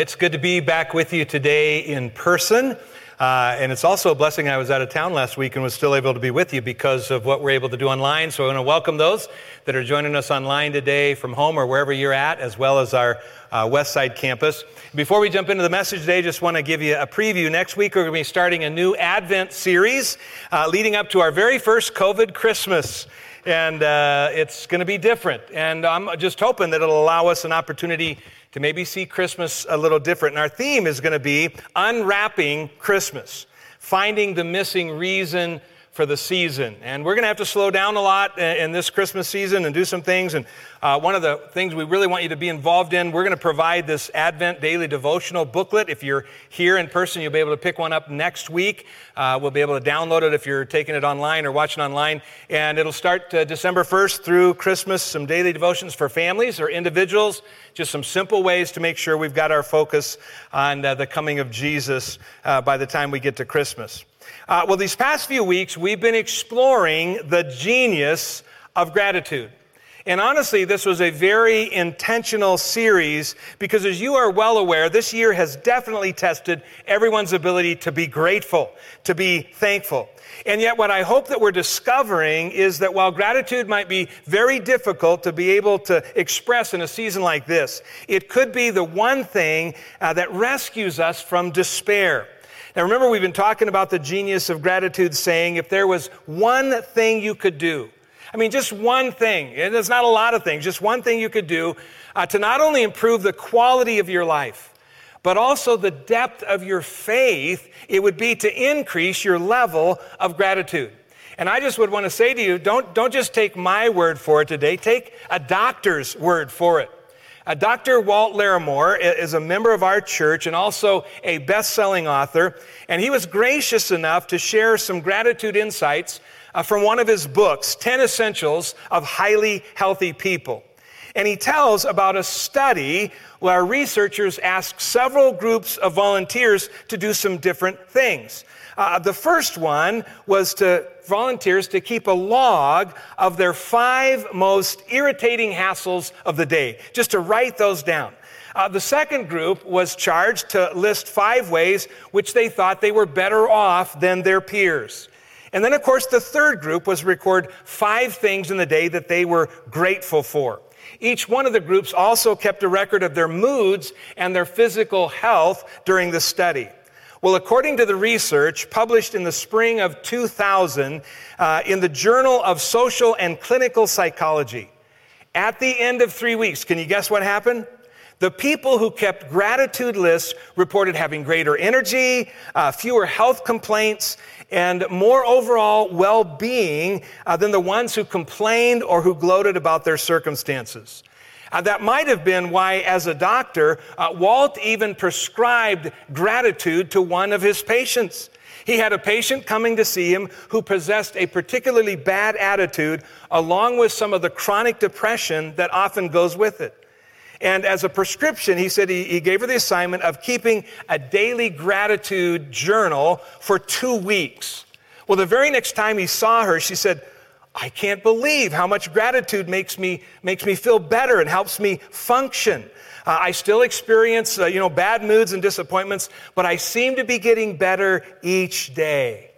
It's good to be back with you today in person. And it's also a blessing I was out of town last week and was still able to be with you because of what we're able to do online. So I want to welcome those that are joining us online today from home or wherever you're at, as well as our West Side campus. Before we jump into the message today, just want to give you a preview. Next week, we're going to be starting a new Advent series leading up to our very first COVID Christmas. And it's going to be different. And I'm just hoping that it'll allow us an opportunity to maybe see Christmas a little different. And our theme is going to be unwrapping Christmas, finding the missing reason for the season. And we're going to have to slow down a lot in this Christmas season and do some things. And one of the things we really want you to be involved in, we're going to provide this Advent Daily Devotional booklet. If you're here in person, you'll be able to pick one up next week. We'll be able to download it if you're taking it online or watching online. And it'll start December 1st through Christmas, some daily devotions for families or individuals, just some simple ways to make sure we've got our focus on the coming of Jesus by the time we get to Christmas. Well, these past few weeks, we've been exploring the genius of gratitude. And honestly, this was a very intentional series because, as you are well aware, this year has definitely tested everyone's ability to be grateful, to be thankful. And yet what I hope that we're discovering is that while gratitude might be very difficult to be able to express in a season like this, it could be the one thing that rescues us from despair. Now remember, we've been talking about the genius of gratitude, saying if there was one thing you could do, just one thing, and there's not a lot of things, just one thing you could do to not only improve the quality of your life, but also the depth of your faith, it would be to increase your level of gratitude. And I just would want to say to you, don't just take my word for it today, take a doctor's word for it. Dr. Walt Larimore is a member of our church and also a best-selling author, and he was gracious enough to share some gratitude insights from one of his books, 10 Essentials of Highly Healthy People. And he tells about a study where researchers asked several groups of volunteers to do some different things. The first one was volunteers to keep a log of their 5 most irritating hassles of the day, just to write those down. The second group was charged to list 5 ways which they thought they were better off than their peers. And then, of course, the third group was record 5 things in the day that they were grateful for. Each one of the groups also kept a record of their moods and their physical health during the study. Well, according to the research published in the spring of 2000 in the Journal of Social and Clinical Psychology, at the end of 3 weeks, can you guess what happened? The people who kept gratitude lists reported having greater energy, fewer health complaints, and more overall well-being than the ones who complained or who gloated about their circumstances. That might have been why, as a doctor, Walt even prescribed gratitude to one of his patients. He had a patient coming to see him who possessed a particularly bad attitude, along with some of the chronic depression that often goes with it. And as a prescription, he said he gave her the assignment of keeping a daily gratitude journal for 2 weeks. Well, the very next time he saw her, she said, "I can't believe how much gratitude makes me feel better and helps me function. I still experience, bad moods and disappointments, but I seem to be getting better each day."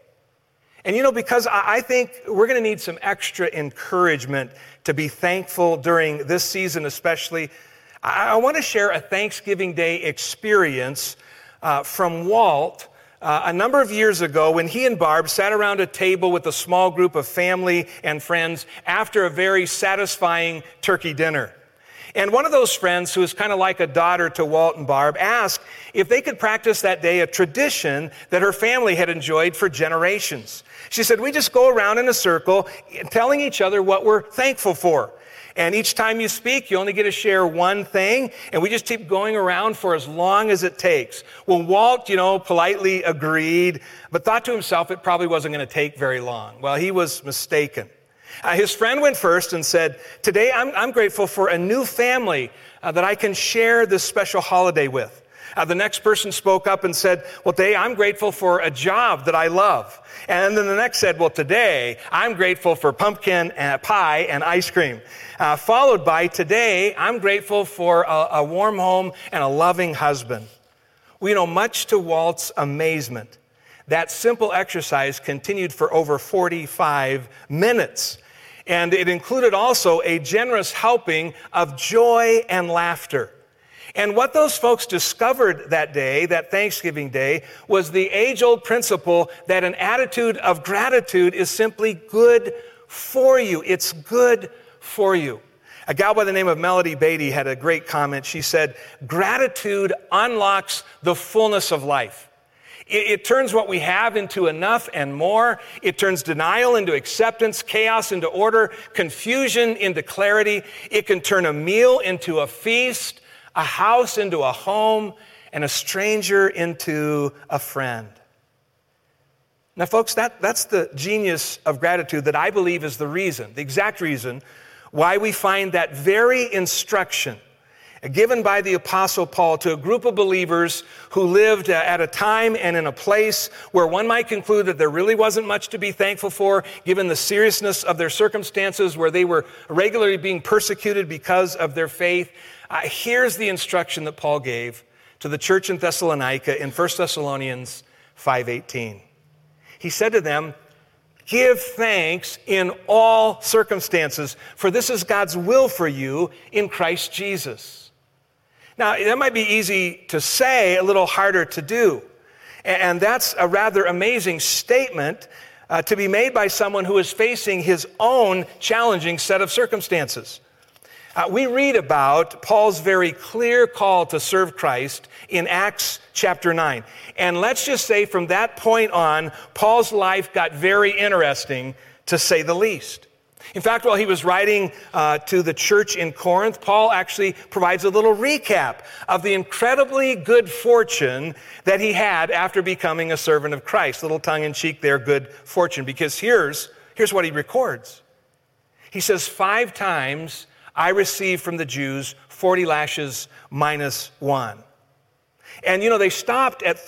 And because I think we're going to need some extra encouragement to be thankful during this season especially, I want to share a Thanksgiving Day experience from Walt a number of years ago when he and Barb sat around a table with a small group of family and friends after a very satisfying turkey dinner. And one of those friends, who is kind of like a daughter to Walt and Barb, asked if they could practice that day a tradition that her family had enjoyed for generations. She said, "We just go around in a circle telling each other what we're thankful for. And each time you speak, you only get to share one thing, and we just keep going around for as long as it takes." Well, Walt, politely agreed, but thought to himself it probably wasn't going to take very long. Well, he was mistaken. His friend went first and said, "Today I'm grateful for a new family that I can share this special holiday with." The next person spoke up and said, "Well, today I'm grateful for a job that I love." And then the next said, "Well, today I'm grateful for pumpkin pie and ice cream." Followed by, "Today I'm grateful for a warm home and a loving husband." Well, much to Walt's amazement, that simple exercise continued for over 45 minutes. And it included also a generous helping of joy and laughter. And what those folks discovered that day, that Thanksgiving Day, was the age-old principle that an attitude of gratitude is simply good for you. It's good for you. A gal by the name of Melody Beatty had a great comment. She said, "Gratitude unlocks the fullness of life. It turns what we have into enough and more. It turns denial into acceptance, chaos into order, confusion into clarity. It can turn a meal into a feast, a house into a home, and a stranger into a friend." Now, folks, that's the genius of gratitude that I believe is the exact reason why we find that very instruction given by the Apostle Paul to a group of believers who lived at a time and in a place where one might conclude that there really wasn't much to be thankful for, given the seriousness of their circumstances, where they were regularly being persecuted because of their faith. Here's the instruction that Paul gave to the church in Thessalonica in 1 Thessalonians 5:18. He said to them, "Give thanks in all circumstances, for this is God's will for you in Christ Jesus." Now, that might be easy to say, a little harder to do. And that's a rather amazing statement to be made by someone who is facing his own challenging set of circumstances. We read about Paul's very clear call to serve Christ in Acts chapter 9. And let's just say from that point on, Paul's life got very interesting, to say the least. In fact, while he was writing to the church in Corinth, Paul actually provides a little recap of the incredibly good fortune that he had after becoming a servant of Christ. A little tongue-in-cheek there, good fortune, because here's what he records. He says, 5 times I received from the Jews 40 lashes minus 1. And they stopped at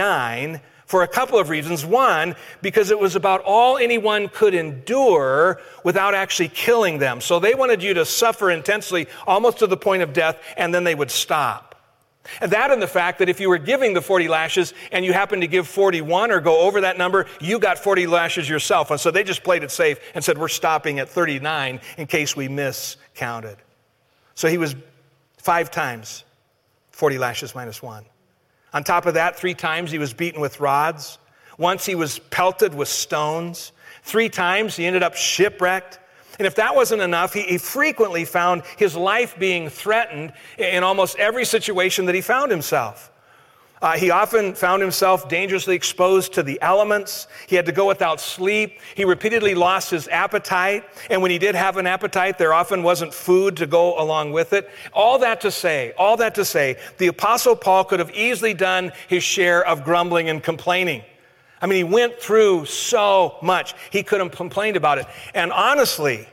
39 for a couple of reasons. One, because it was about all anyone could endure without actually killing them. So they wanted you to suffer intensely, almost to the point of death, and then they would stop. And that and the fact that if you were giving the 40 lashes and you happened to give 41 or go over that number, you got 40 lashes yourself. And so they just played it safe and said, we're stopping at 39 in case we miscounted. So he was 5 times 40 lashes minus 1. On top of that, 3 times he was beaten with rods. Once he was pelted with stones. 3 times he ended up shipwrecked. And if that wasn't enough, he frequently found his life being threatened in almost every situation that he found himself. He often found himself dangerously exposed to the elements. He had to go without sleep. He repeatedly lost his appetite. And when he did have an appetite, there often wasn't food to go along with it. All that to say, the Apostle Paul could have easily done his share of grumbling and complaining. I mean, he went through so much. He could have complained about it. And honestly,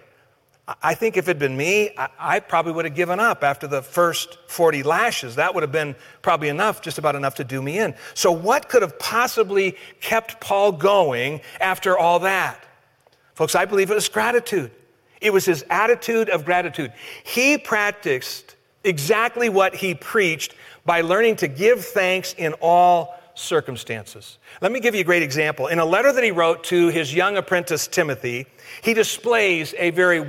I think if it had been me, I probably would have given up after the first 40 lashes. That would have been probably enough, just about enough to do me in. So what could have possibly kept Paul going after all that? Folks, I believe it was gratitude. It was his attitude of gratitude. He practiced exactly what he preached by learning to give thanks in all circumstances. Let me give you a great example. In a letter that he wrote to his young apprentice Timothy, he displays a very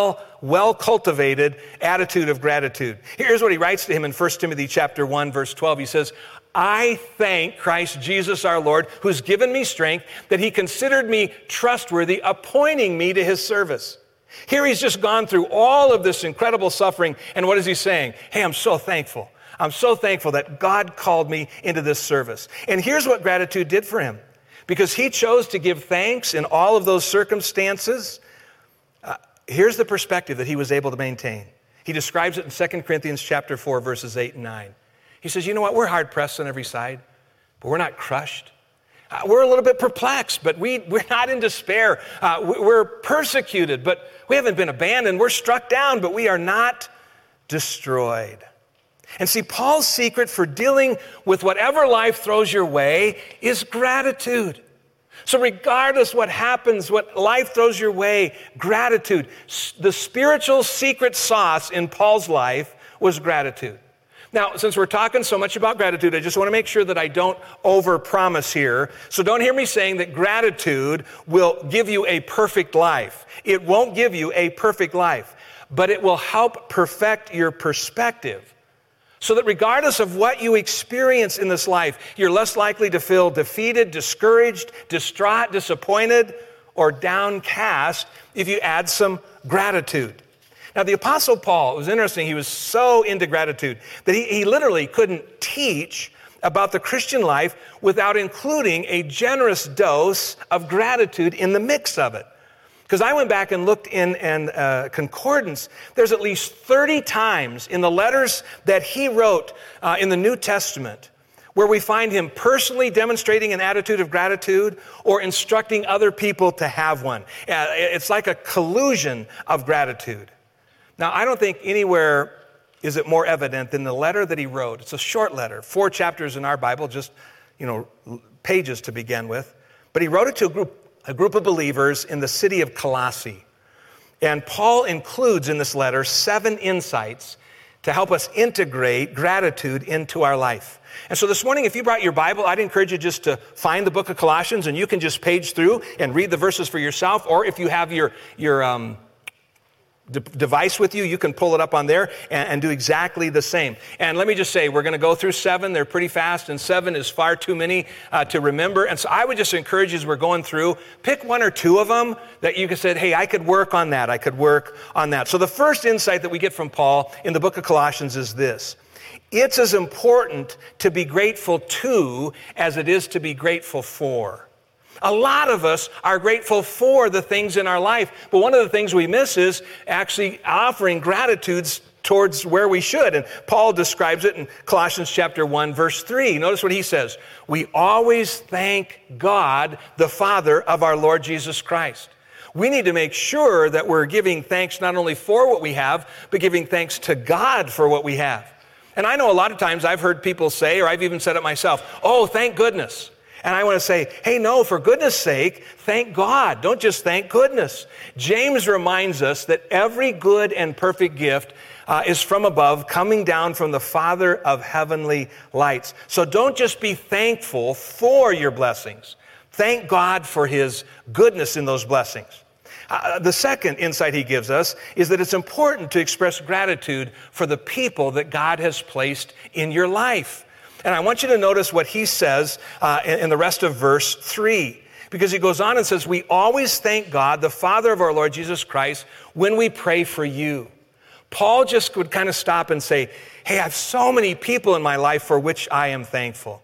well-cultivated attitude of gratitude. Here's what he writes to him in 1 Timothy chapter 1, verse 12. He says, I thank Christ Jesus our Lord, who's given me strength, that he considered me trustworthy, appointing me to his service. Here he's just gone through all of this incredible suffering, and what is he saying? Hey, I'm so thankful. I'm so thankful that God called me into this service. And here's what gratitude did for him. Because he chose to give thanks in all of those circumstances, here's the perspective that he was able to maintain. He describes it in 2 Corinthians chapter 4, verses 8 and 9. He says, you know what? We're hard-pressed on every side, but we're not crushed. We're a little bit perplexed, but we're not in despair. We're persecuted, but we haven't been abandoned. We're struck down, but we are not destroyed. And see, Paul's secret for dealing with whatever life throws your way is gratitude. So regardless what happens, what life throws your way, gratitude. The spiritual secret sauce in Paul's life was gratitude. Now, since we're talking so much about gratitude, I just want to make sure that I don't overpromise here. So don't hear me saying that gratitude will give you a perfect life. It won't give you a perfect life, but it will help perfect your perspective so that regardless of what you experience in this life, you're less likely to feel defeated, discouraged, distraught, disappointed, or downcast if you add some gratitude. Now, the Apostle Paul, it was interesting, he was so into gratitude that he literally couldn't teach about the Christian life without including a generous dose of gratitude in the mix of it. Because I went back and looked in concordance, there's at least 30 times in the letters that he wrote in the New Testament where we find him personally demonstrating an attitude of gratitude or instructing other people to have one. It's like a collusion of gratitude. Now, I don't think anywhere is it more evident than the letter that he wrote. It's a short letter, 4 chapters in our Bible, just, pages to begin with. But he wrote it to a group of believers in the city of Colossae. And Paul includes in this letter 7 insights to help us integrate gratitude into our life. And so this morning, if you brought your Bible, I'd encourage you just to find the book of Colossians, and you can just page through and read the verses for yourself. Or if you have your device with you, you can pull it up on there and do exactly the same. And let me just say, we're going to go through 7. They're pretty fast, and 7 is far too many to remember. And so I would just encourage you as we're going through, pick 1 or 2 of them that you can say, hey, I could work on that. I could work on that. So the first insight that we get from Paul in the book of Colossians is this. It's as important to be grateful to as it is to be grateful for. A lot of us are grateful for the things in our life, but one of the things we miss is actually offering gratitudes towards where we should. And Paul describes it in Colossians chapter 1, verse 3. Notice what he says. We always thank God, the Father of our Lord Jesus Christ. We need to make sure that we're giving thanks not only for what we have, but giving thanks to God for what we have. And I know a lot of times I've heard people say, or I've even said it myself, oh, thank goodness. And I want to say, hey, no, for goodness sake, thank God. Don't just thank goodness. James reminds us that every good and perfect gift is from above, coming down from the Father of heavenly lights. So don't just be thankful for your blessings. Thank God for his goodness in those blessings. The second insight he gives us is that it's important to express gratitude for the people that God has placed in your life. And I want you to notice what he says in the rest of verse 3, because he goes on and says, we always thank God, the Father of our Lord Jesus Christ, when we pray for you. Paul just would kind of stop and say, hey, I have so many people in my life for which I am thankful.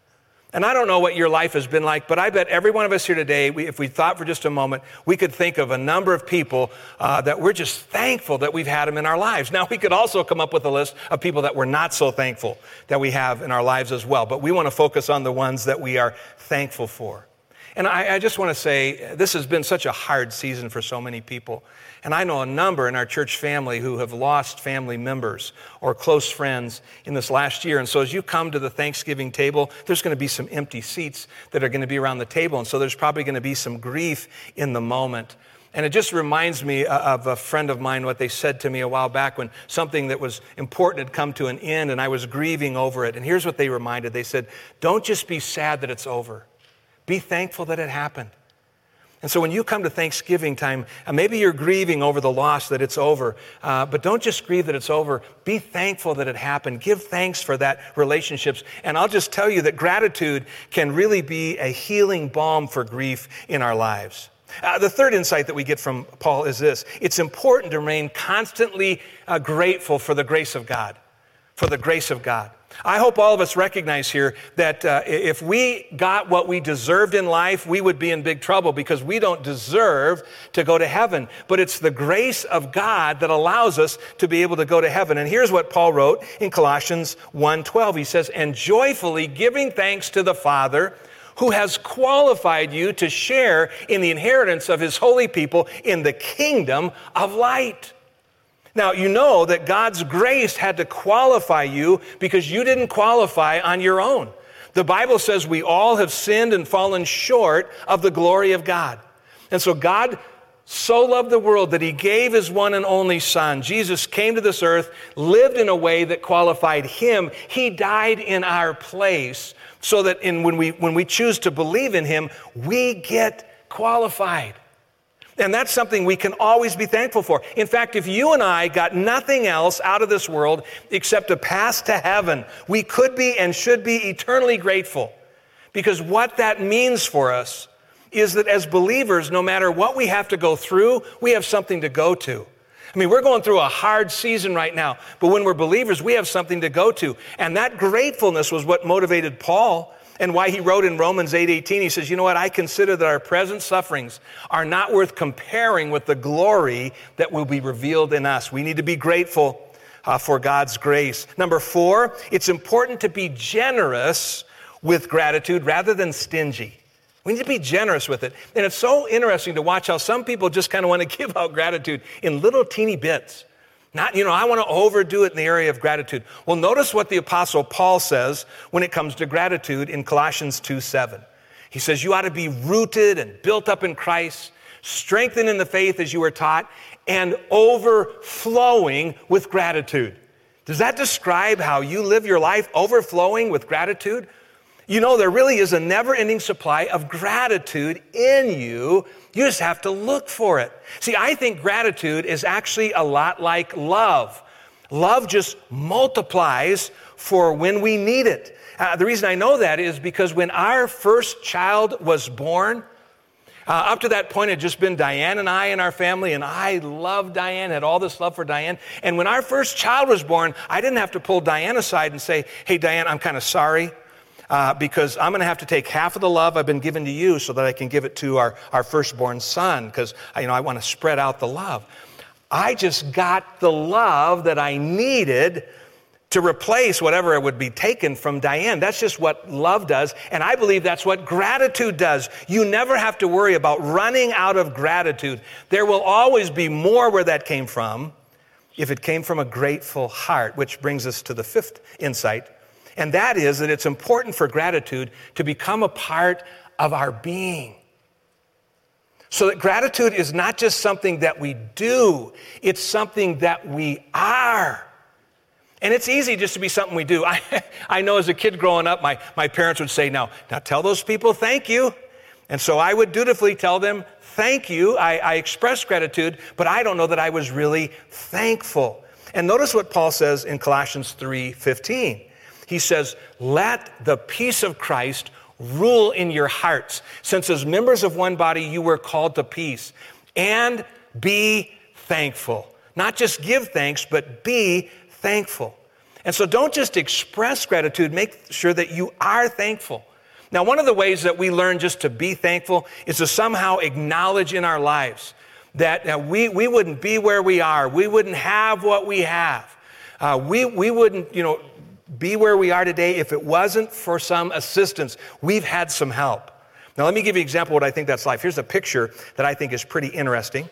And I don't know what your life has been like, but I bet every one of us here today, if we thought for just a moment, we could think of a number of people that we're just thankful that we've had them in our lives. Now, we could also come up with a list of people that we're not so thankful that we have in our lives as well. But we want to focus on the ones that we are thankful for. And I just want to say, this has been such a hard season for so many people. And I know a number in our church family who have lost family members or close friends in this last year. And so as you come to the Thanksgiving table, there's going to be some empty seats that are going to be around the table. And so there's probably going to be some grief in the moment. And it just reminds me of a friend of mine, what they said to me a while back when something that was important had come to an end and I was grieving over it. And here's what they reminded. They said, don't just be sad that it's over. Be thankful that it happened. And so when you come to Thanksgiving time, maybe you're grieving over the loss that it's over, but don't just grieve that it's over. Be thankful that it happened. Give thanks for that relationships. And I'll just tell you that gratitude can really be a healing balm for grief in our lives. The third insight that we get from Paul is this. It's important to remain constantly grateful for the grace of God, for the grace of God. I hope all of us recognize here that if we got what we deserved in life, we would be in big trouble because we don't deserve to go to heaven. But it's the grace of God that allows us to be able to go to heaven. And here's what Paul wrote in Colossians 1:12. He says, and joyfully giving thanks to the Father who has qualified you to share in the inheritance of his holy people in the kingdom of light. Now, you know that God's grace had to qualify you because you didn't qualify on your own. The Bible says we all have sinned and fallen short of the glory of God. And so God so loved the world that he gave his one and only Son. Jesus came to this earth, lived in a way that qualified him. He died in our place so that when we choose to believe in him, we get qualified. And that's something we can always be thankful for. In fact, if you and I got nothing else out of this world except a pass to heaven, we could be and should be eternally grateful. Because what that means for us is that as believers, no matter what we have to go through, we have something to go to. I mean, we're going through a hard season right now, but when we're believers, we have something to go to. And that gratefulness was what motivated Paul and why he wrote in Romans 8:18, he says, you know what, I consider that our present sufferings are not worth comparing with the glory that will be revealed in us. We need to be grateful for God's grace. Number 4, it's important to be generous with gratitude rather than stingy. We need to be generous with it. And it's so interesting to watch how some people just kind of want to give out gratitude in little teeny bits. Not, I want to overdo it in the area of gratitude. Well, notice what the Apostle Paul says when it comes to gratitude in Colossians 2:7. He says, you ought to be rooted and built up in Christ, strengthened in the faith as you were taught, and overflowing with gratitude. Does that describe how you live your life, overflowing with gratitude? There really is a never-ending supply of gratitude in you. You just have to look for it. See, I think gratitude is actually a lot like love. Love just multiplies for when we need it. The reason I know that is because when our first child was born, up to that point, it had just been Diane and I in our family, and I loved Diane, had all this love for Diane. And when our first child was born, I didn't have to pull Diane aside and say, hey, Diane, I'm kind of sorry. Because I'm going to have to take half of the love I've been given to you so that I can give it to our firstborn son, because I want to spread out the love. I just got the love that I needed to replace whatever would be taken from Diane. That's just what love does, and I believe that's what gratitude does. You never have to worry about running out of gratitude. There will always be more where that came from if it came from a grateful heart, which brings us to the 5th insight. And that is that it's important for gratitude to become a part of our being. So that gratitude is not just something that we do, it's something that we are. And it's easy just to be something we do. I know as a kid growing up, my parents would say, now tell those people thank you. And so I would dutifully tell them thank you. I express gratitude, but I don't know that I was really thankful. And notice what Paul says in Colossians 3:15. He says, let the peace of Christ rule in your hearts, since as members of one body you were called to peace, and be thankful. Not just give thanks, but be thankful. And so don't just express gratitude, make sure that you are thankful. Now, one of the ways that we learn just to be thankful is to somehow acknowledge in our lives that we wouldn't be where we are. We wouldn't have what we have. We wouldn't, be where we are today if it wasn't for some assistance. We've had some help. Now, let me give you an example of what I think that's like. Here's a picture that I think is pretty interesting.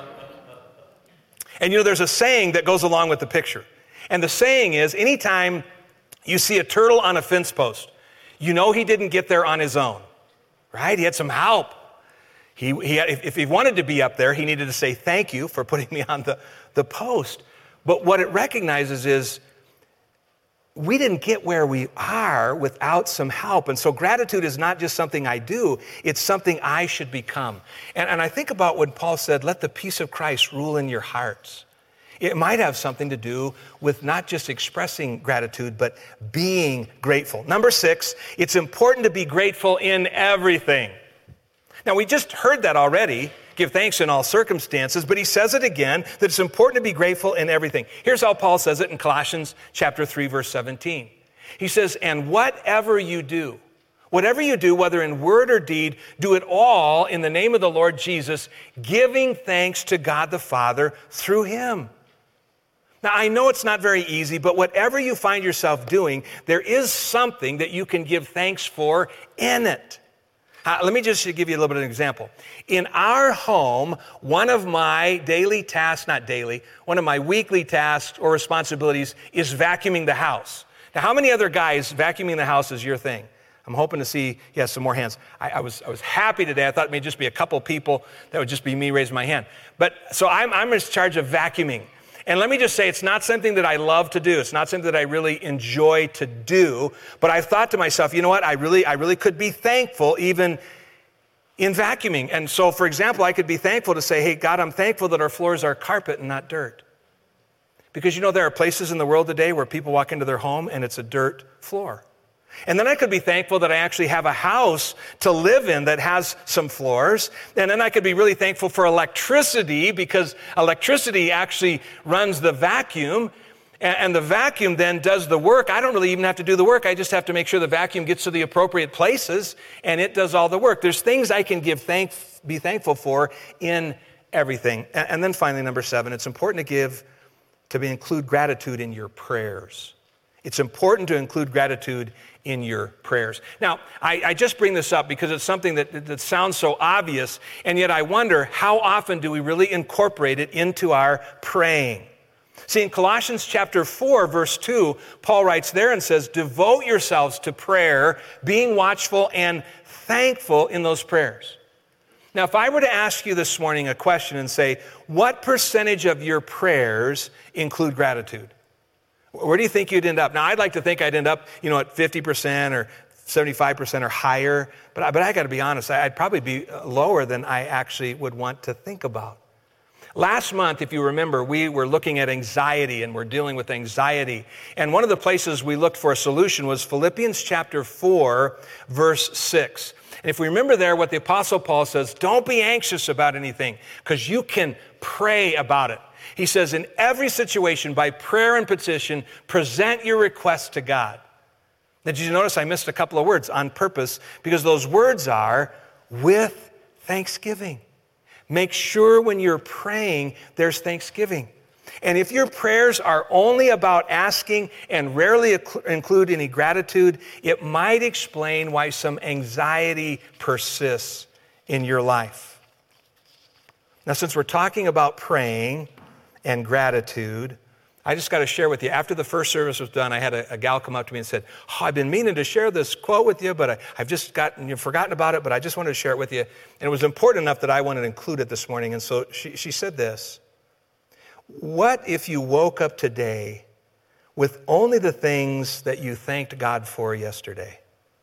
And there's a saying that goes along with the picture. And the saying is, anytime you see a turtle on a fence post, he didn't get there on his own, right? He had some help. If he wanted to be up there, he needed to say thank you for putting me on the post. But what it recognizes is, we didn't get where we are without some help. And so gratitude is not just something I do, it's something I should become. And I think about when Paul said, let the peace of Christ rule in your hearts. It might have something to do with not just expressing gratitude, but being grateful. Number 6, it's important to be grateful in everything. Now, we just heard that already. Give thanks in all circumstances, but he says it again, that it's important to be grateful in everything. Here's how Paul says it in Colossians chapter 3, verse 17. He says, and whatever you do, whether in word or deed, do it all in the name of the Lord Jesus, giving thanks to God the Father through him. Now, I know it's not very easy, but whatever you find yourself doing, there is something that you can give thanks for in it. Let me just give you a little bit of an example. In our home, one of my weekly tasks or responsibilities is vacuuming the house. Now, how many other guys vacuuming the house is your thing? I'm hoping to see, yes, some more hands. I was happy today. I thought it may just be a couple people. That would just be me raising my hand. But so I'm in charge of vacuuming. And let me just say, it's not something that I love to do. It's not something that I really enjoy to do. But I thought to myself, you know what? I really could be thankful even in vacuuming. And so, for example, I could be thankful to say, hey, God, I'm thankful that our floors are carpet and not dirt. Because you know, there are places in the world today where people walk into their home and it's a dirt floor. And then I could be thankful that I actually have a house to live in that has some floors. And then I could be really thankful for electricity, because electricity actually runs the vacuum. And the vacuum then does the work. I don't really even have to do the work. I just have to make sure the vacuum gets to the appropriate places and it does all the work. There's things I can be thankful for in everything. And then finally, number 7, it's important to include gratitude in your prayers. It's important to include gratitude in your prayers. Now, I just bring this up because it's something that sounds so obvious, and yet I wonder, how often do we really incorporate it into our praying? See, in Colossians chapter 4, verse 2, Paul writes there and says, devote yourselves to prayer, being watchful and thankful in those prayers. Now, if I were to ask you this morning a question and say, what percentage of your prayers include gratitude? Where do you think you'd end up? Now, I'd like to think I'd end up, at 50% or 75% or higher, but I got to be honest, I'd probably be lower than I actually would want to think about. Last month, if you remember, we were looking at anxiety, and we're dealing with anxiety. And one of the places we looked for a solution was Philippians chapter 4, verse 6. And if we remember there, what the Apostle Paul says, don't be anxious about anything, because you can pray about it. He says, in every situation, by prayer and petition, present your requests to God. Now, did you notice I missed a couple of words on purpose? Because those words are with thanksgiving. Make sure when you're praying, there's thanksgiving. And if your prayers are only about asking and rarely include any gratitude, it might explain why some anxiety persists in your life. Now, since we're talking about praying and gratitude, I just got to share with you. After the first service was done, I had a gal come up to me and said, I've been meaning to share this quote with you, but I've just forgotten about it, but I just wanted to share it with you. And it was important enough that I wanted to include it this morning. And so she said this: what if you woke up today with only the things that you thanked God for yesterday?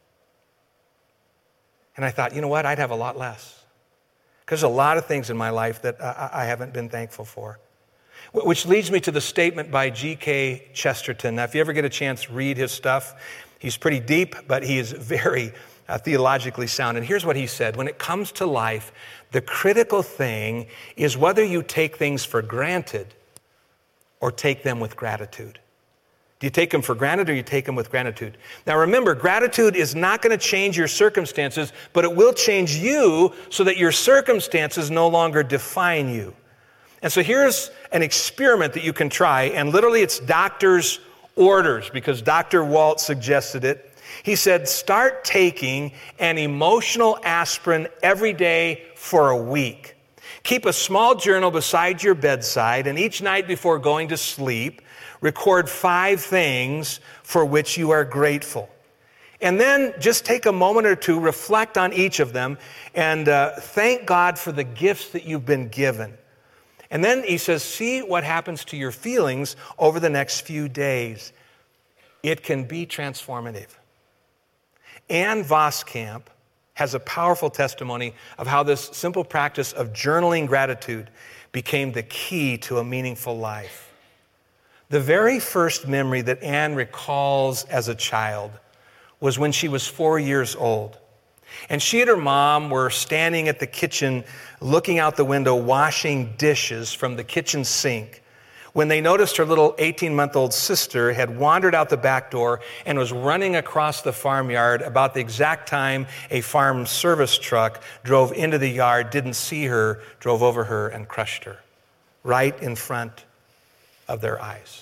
And I thought, you know what? I'd have a lot less. Because there's a lot of things in my life that I haven't been thankful for. Which leads me to the statement by G.K. Chesterton. Now, if you ever get a chance, read his stuff. He's pretty deep, but he is very theologically sound. And here's what he said: when it comes to life, the critical thing is whether you take things for granted or take them with gratitude. Do you take them for granted or you take them with gratitude? Now remember, gratitude is not going to change your circumstances, but it will change you so that your circumstances no longer define you. And so here's an experiment that you can try, and literally it's doctor's orders, because Dr. Walt suggested it. He said, start taking an emotional aspirin every day for a week. Keep a small journal beside your bedside, and each night before going to sleep, record 5 things for which you are grateful. And then just take a moment or two, reflect on each of them, and thank God for the gifts that you've been given. And then he says, see what happens to your feelings over the next few days. It can be transformative. Ann Voskamp has a powerful testimony of how this simple practice of journaling gratitude became the key to a meaningful life. The very first memory that Ann recalls as a child was when she was 4 years old. And she and her mom were standing at the kitchen, looking out the window, washing dishes from the kitchen sink, when they noticed her little 18-month-old sister had wandered out the back door and was running across the farmyard about the exact time a farm service truck drove into the yard, didn't see her, drove over her, and crushed her right in front of their eyes.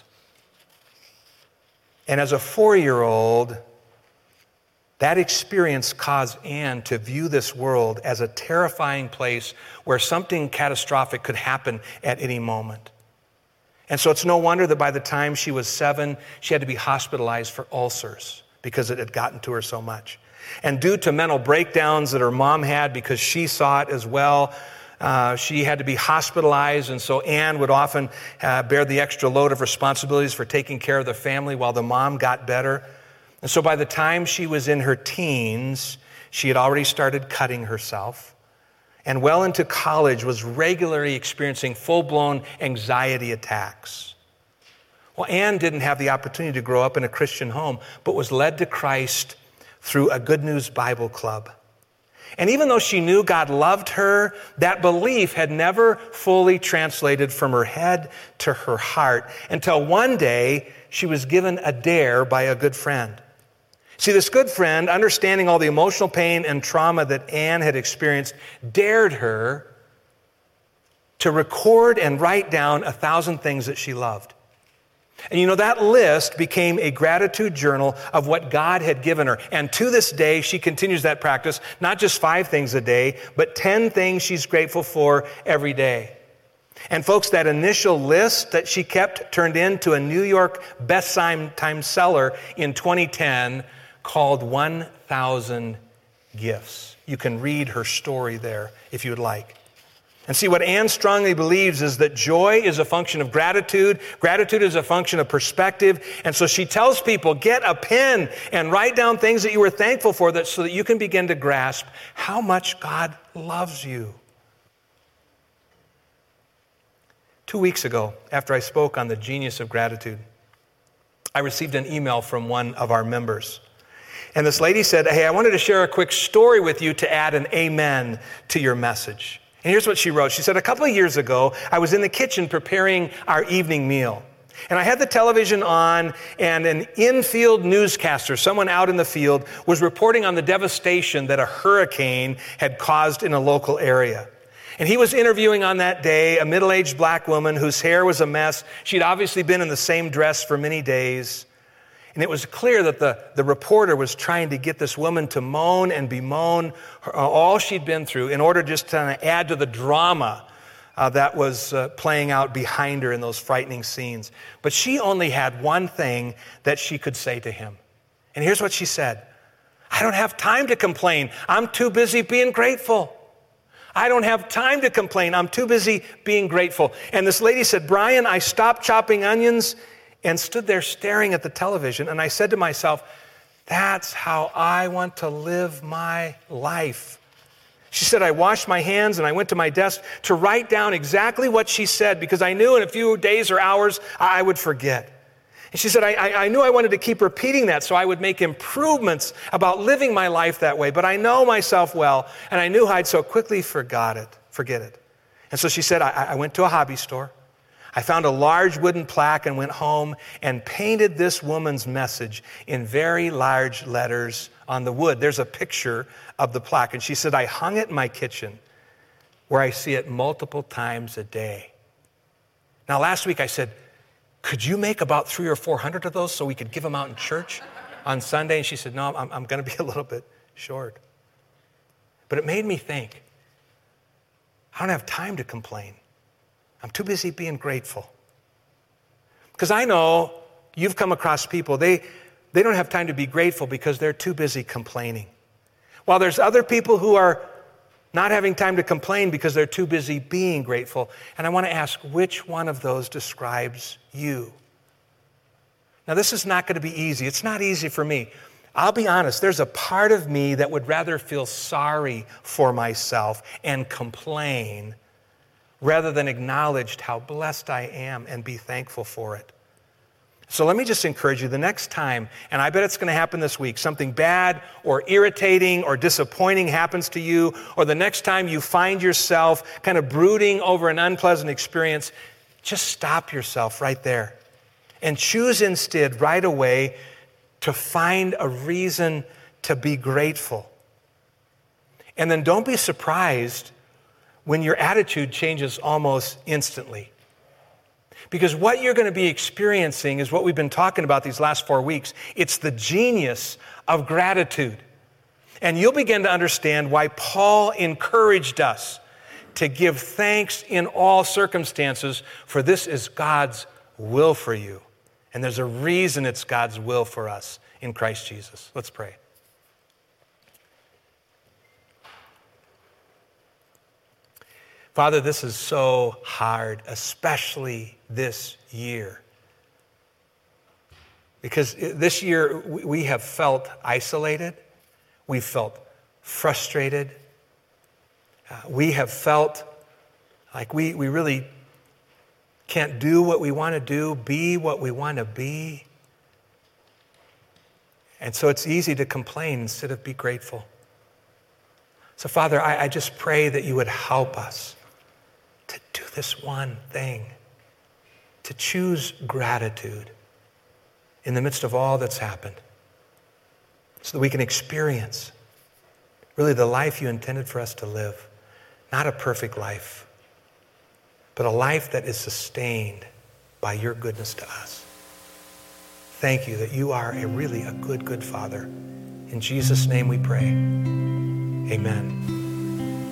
And as a 4-year-old, that experience caused Ann to view this world as a terrifying place where something catastrophic could happen at any moment. And so it's no wonder that by the time she was 7, she had to be hospitalized for ulcers because it had gotten to her so much. And due to mental breakdowns that her mom had because she saw it as well, she had to be hospitalized, and so Ann would often bear the extra load of responsibilities for taking care of the family while the mom got better. And so by the time she was in her teens, she had already started cutting herself, and well into college was regularly experiencing full-blown anxiety attacks. Well, Ann didn't have the opportunity to grow up in a Christian home, but was led to Christ through a Good News Bible Club. And even though she knew God loved her, that belief had never fully translated from her head to her heart until one day she was given a dare by a good friend. See, this good friend, understanding all the emotional pain and trauma that Ann had experienced, dared her to record and write down 1,000 things that she loved. And you know, that list became a gratitude journal of what God had given her. And to this day, she continues that practice, not just 5 things a day, but 10 things she's grateful for every day. And folks, that initial list that she kept turned into a New York best-time seller in 2010 called 1,000 Gifts. You can read her story there if you would like. And see, what Ann strongly believes is that joy is a function of gratitude. Gratitude is a function of perspective. And so she tells people, get a pen and write down things that you were thankful for so that you can begin to grasp how much God loves you. 2 weeks ago, after I spoke on the genius of gratitude, I received an email from one of our members. And this lady said, hey, I wanted to share a quick story with you to add an amen to your message. And here's what she wrote. She said, a couple of years ago, I was in the kitchen preparing our evening meal. And I had the television on, and an in-field newscaster, someone out in the field, was reporting on the devastation that a hurricane had caused in a local area. And he was interviewing on that day a middle-aged black woman whose hair was a mess. She'd obviously been in the same dress for many days. And it was clear that the reporter was trying to get this woman to moan and bemoan all she'd been through in order just to add to the drama that was playing out behind her in those frightening scenes. But she only had one thing that she could say to him. And here's what she said. I don't have time to complain. I'm too busy being grateful. I don't have time to complain. I'm too busy being grateful. And this lady said, Brian, I stopped chopping onions and stood there staring at the television. And I said to myself, that's how I want to live my life. She said, I washed my hands and I went to my desk to write down exactly what she said because I knew in a few days or hours I would forget. And she said, I knew I wanted to keep repeating that so I would make improvements about living my life that way. But I know myself well, and I knew I'd so quickly forget it. And so she said, I went to a hobby store. I found a large wooden plaque and went home and painted this woman's message in very large letters on the wood. There's a picture of the plaque. And she said, I hung it in my kitchen where I see it multiple times a day. Now, last week I said, could you make about 300 or 400 of those so we could give them out in church on Sunday? And she said, no, I'm going to be a little bit short. But it made me think, I don't have time to complain. I'm too busy being grateful. Because I know you've come across people, they don't have time to be grateful because they're too busy complaining. While there's other people who are not having time to complain because they're too busy being grateful. And I want to ask, which one of those describes you? Now, this is not going to be easy. It's not easy for me. I'll be honest, there's a part of me that would rather feel sorry for myself and complain rather than acknowledge how blessed I am and be thankful for it. So let me just encourage you the next time, and I bet it's going to happen this week, something bad or irritating or disappointing happens to you, or the next time you find yourself kind of brooding over an unpleasant experience, just stop yourself right there and choose instead right away to find a reason to be grateful. And then don't be surprised when your attitude changes almost instantly. Because what you're going to be experiencing is what we've been talking about these last 4 weeks. It's the genius of gratitude. And you'll begin to understand why Paul encouraged us to give thanks in all circumstances, for this is God's will for you. And there's a reason it's God's will for us in Christ Jesus. Let's pray. Father, this is so hard, especially this year. Because this year we have felt isolated. We felt frustrated. We have felt like we really can't do what we want to do, be what we want to be. And so it's easy to complain instead of be grateful. So Father, I just pray that you would help us to do this one thing, to choose gratitude in the midst of all that's happened, so that we can experience really the life you intended for us to live. Not a perfect life, but a life that is sustained by your goodness to us. Thank you that you are really a good, good Father. In Jesus' name we pray. Amen.